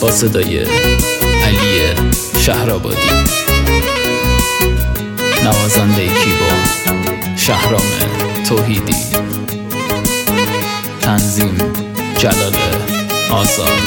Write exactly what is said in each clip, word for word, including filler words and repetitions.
با صدای علی شهرآبادی، نوازنده کیبورد شهرام توحیدی، تنظیم جلال آزاد.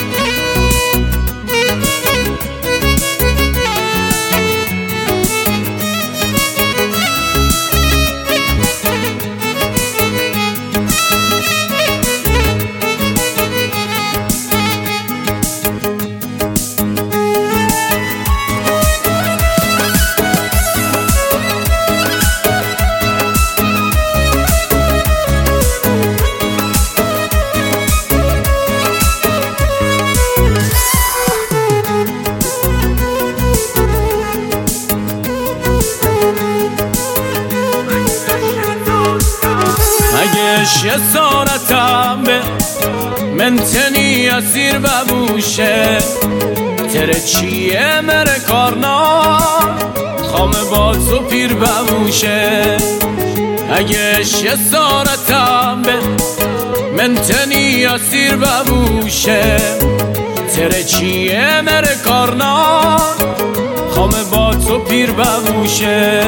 جسارتم به منتنی اسیر ببوشه تره چیه مره کارنا خام با تو پیر ببوشه اگه جسارتم به منتنی اسیر ببوشه تره چیه مره کارنا خام با تو پیر ببوشه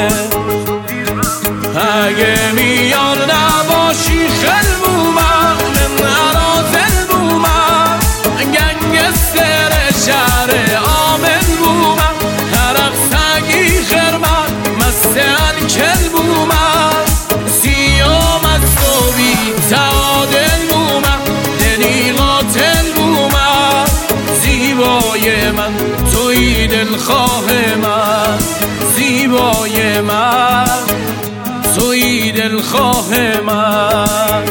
اگه میان نباشی خیل بومم نرازل بومم گنگستر شهر آمن بومم طرف سگی خرمن مستن کل بومم سیام از تو بی تعادل بومم دلی قاتل بومم زیبای من توی دلخواه من زیبای من توی دلخواه من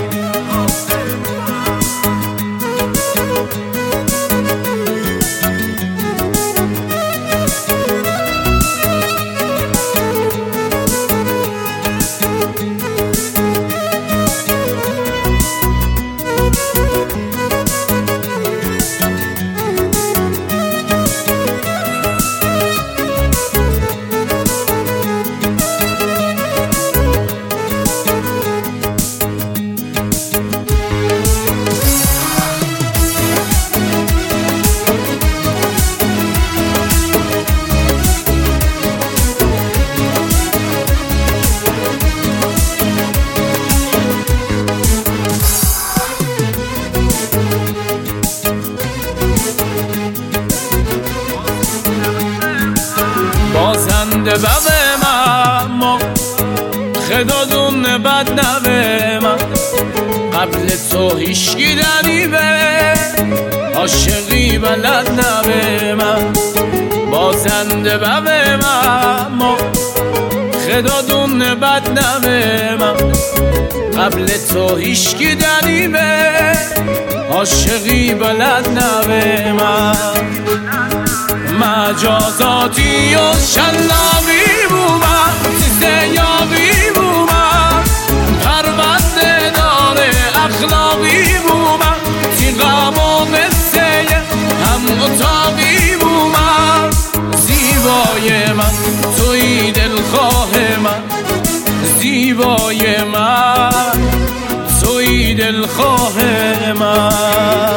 بازنده بغه من ما خدادون بد نوه من قبل تو هیشگی دنیبه عاشقی بلد نوه من بازنده بغه من ما خدادون بد نوه من قبل تو هیشگی دنیبه عاشقی بلد نوه من مجازاتی و شلاقی بومم سیسه یاقی بومم پرونده دار اخلاقی بومم تیغم و قصه هم اتاقی بومم زیبای من توی دلخواه من زیبای من توی دلخواه من